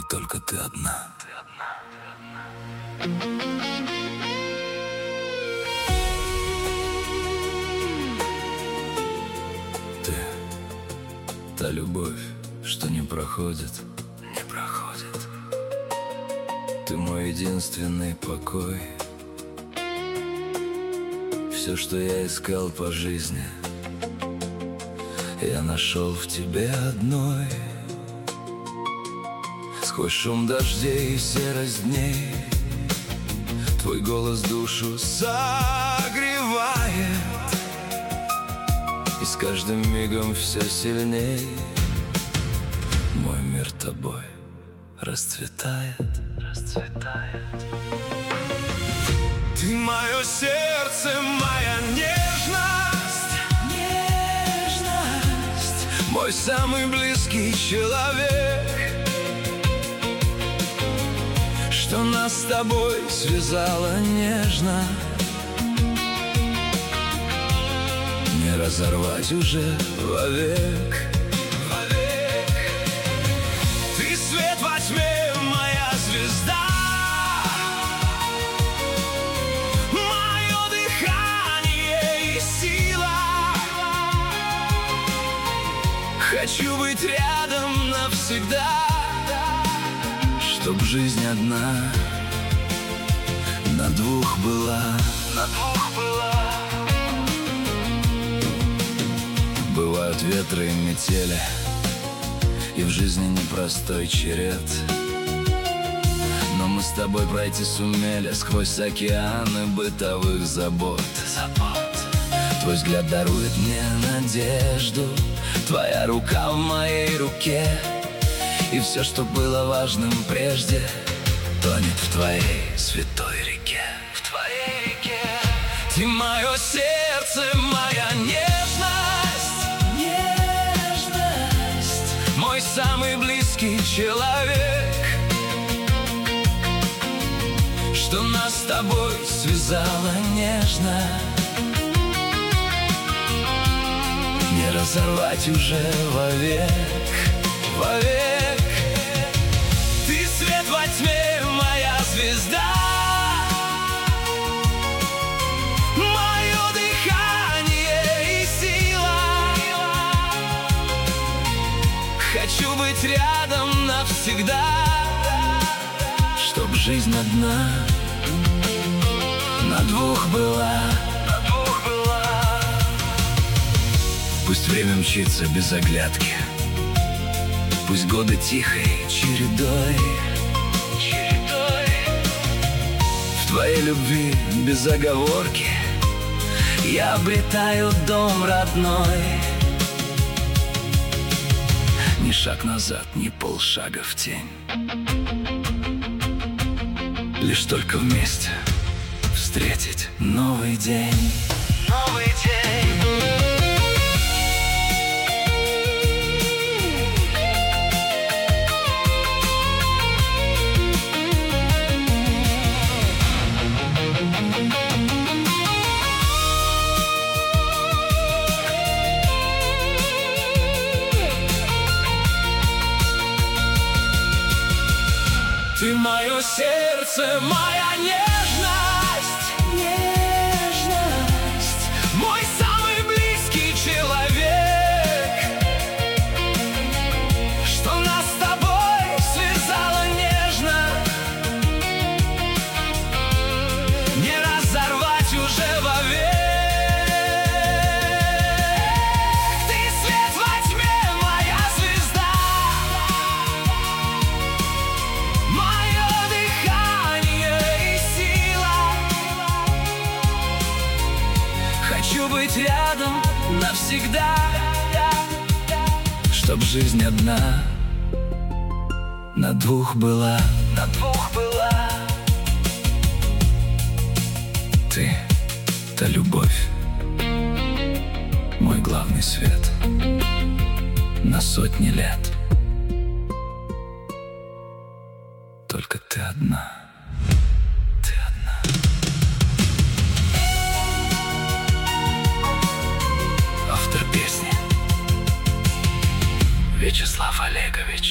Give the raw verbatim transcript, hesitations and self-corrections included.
Только ты одна. Ты — та любовь, что не проходит, не проходит. Ты мой единственный покой. Все, что я искал по жизни, я нашел в тебе одной. Сквозь шум дождей и серость дней твой голос душу согревает, и с каждым мигом все сильней мой мир тобой расцветает, расцветает. Ты мое сердце, моя нежность, нежность, мой самый близкий человек, что нас с тобой связало нежно, не разорвать уже вовек, вовек. Ты свет во тьме, моя звезда, мое дыхание и сила. Хочу быть рядом навсегда, чтоб жизнь одна на двух была, на двух была. Бывают ветры и метели, и в жизни непростой черед, но мы с тобой пройти сумели сквозь океаны бытовых забот, забот. Твой взгляд дарует мне надежду, твоя рука в моей руке, и все, что было важным прежде, тонет в твоей святой реке, в твоей реке. Ты мое сердце, моя нежность, нежность, мой самый близкий человек, что нас с тобой связало нежно, не разорвать уже вовек, вовек. Свет во тьме, моя звезда, мое дыхание и сила. Хочу быть рядом навсегда, чтоб жизнь одна на двух была, на двух была. Пусть время мчится без оглядки, пусть годы тихой чередой, чередой. В твоей любви без оговорки я обретаю дом родной. Ни шаг назад, ни полшага в тень, лишь только вместе встретить новый день, новый день. Ты мое сердце, моя нежность, нежность, мой самый близкий человек, что нас с тобой связало нежно, не разорвать уже вовек. Ты свет во тьме, моя звезда, хочу быть рядом навсегда, чтоб жизнь одна на двух была, на двух была. Ты — та любовь, мой главный свет на сотни лет. Только ты одна. Вячеслав Олегович.